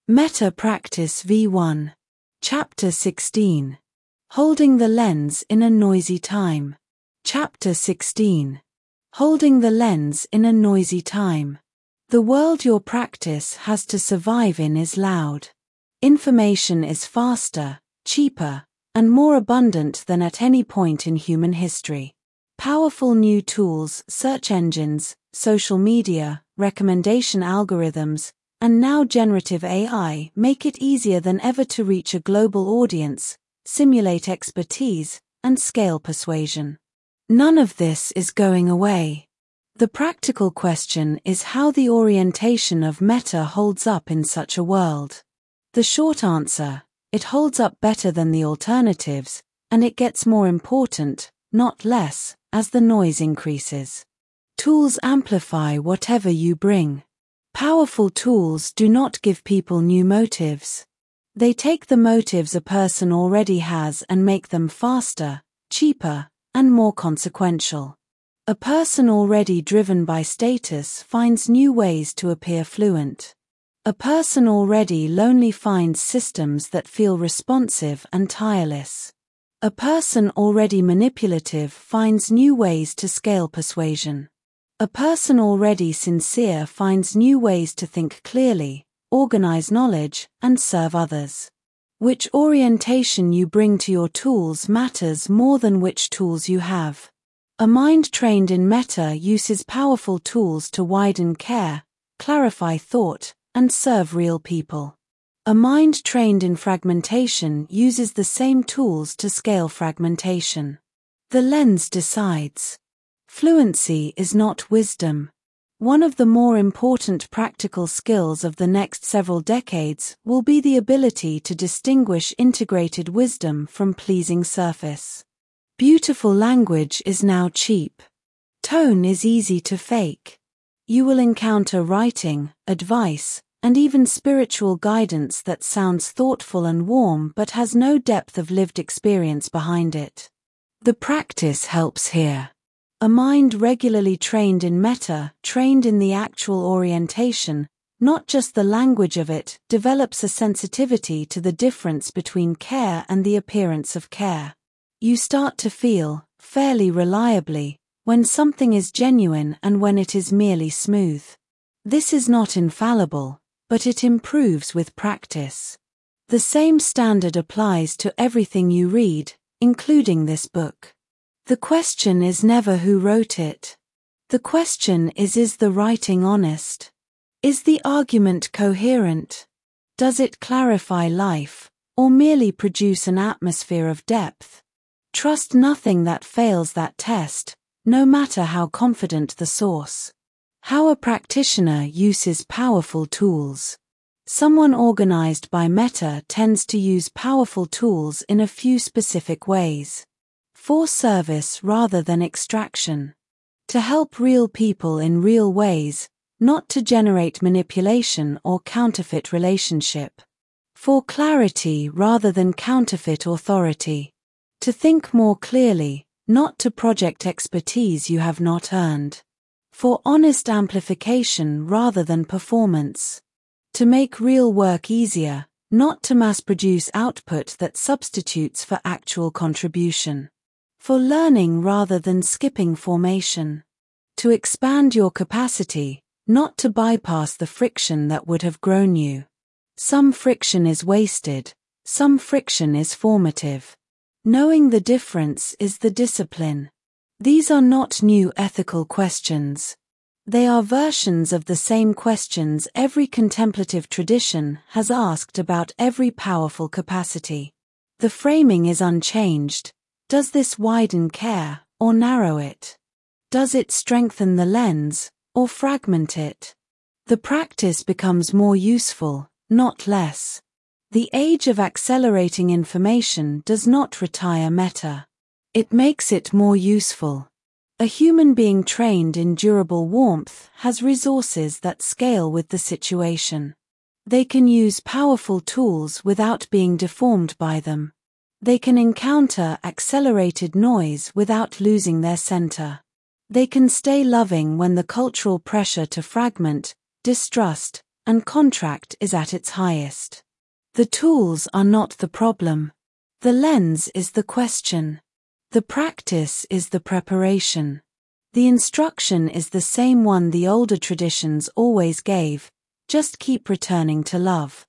Meta Practice V1. Chapter 16. Holding the Lens in a Noisy Time. Chapter 16. Holding the Lens in a Noisy Time. The world your practice has to survive in is loud. Information is faster, cheaper, and more abundant than at any point in human history. Powerful new tools, search engines, social media, recommendation algorithms, and now generative AI make it easier than ever to reach a global audience, simulate expertise, and scale persuasion. None of this is going away. The practical question is how the orientation of Meta holds up in such a world. The short answer: it holds up better than the alternatives, and it gets more important, not less, as the noise increases. Tools amplify whatever you bring. Powerful tools do not give people new motives. They take the motives a person already has and make them faster, cheaper, and more consequential. A person already driven by status finds new ways to appear fluent. A person already lonely finds systems that feel responsive and tireless. A person already manipulative finds new ways to scale persuasion. A person already sincere finds new ways to think clearly, organize knowledge, and serve others. Which orientation you bring to your tools matters more than which tools you have. A mind trained in Meta uses powerful tools to widen care, clarify thought, and serve real people. A mind trained in fragmentation uses the same tools to scale fragmentation. The lens decides. Fluency is not wisdom. One of the more important practical skills of the next several decades will be the ability to distinguish integrated wisdom from pleasing surface. Beautiful language is now cheap. Tone is easy to fake. You will encounter writing, advice, and even spiritual guidance that sounds thoughtful and warm but has no depth of lived experience behind it. The practice helps here. A mind regularly trained in Meta, trained in the actual orientation, not just the language of it, develops a sensitivity to the difference between care and the appearance of care. You start to feel, fairly reliably, when something is genuine and when it is merely smooth. This is not infallible, but it improves with practice. The same standard applies to everything you read, including this book. The question is never who wrote it. The question is the writing honest? Is the argument coherent? Does it clarify life, or merely produce an atmosphere of depth? Trust nothing that fails that test, no matter how confident the source. How a practitioner uses powerful tools. Someone organized by Meta tends to use powerful tools in a few specific ways. For service rather than extraction. To help real people in real ways, not to generate manipulation or counterfeit relationship. For clarity rather than counterfeit authority. To think more clearly, not to project expertise you have not earned. For honest amplification rather than performance. To make real work easier, not to mass-produce output that substitutes for actual contribution. For learning rather than skipping formation. To expand your capacity, not to bypass the friction that would have grown you. Some friction is wasted, some friction is formative. Knowing the difference is the discipline. These are not new ethical questions. They are versions of the same questions every contemplative tradition has asked about every powerful capacity. The framing is unchanged. Does this widen care, or narrow it? Does it strengthen the lens, or fragment it? The practice becomes more useful, not less. The age of accelerating information does not retire Meta. It makes it more useful. A human being trained in durable warmth has resources that scale with the situation. They can use powerful tools without being deformed by them. They can encounter accelerated noise without losing their center. They can stay loving when the cultural pressure to fragment, distrust, and contract is at its highest. The tools are not the problem. The lens is the question. The practice is the preparation. The instruction is the same one the older traditions always gave: just keep returning to love.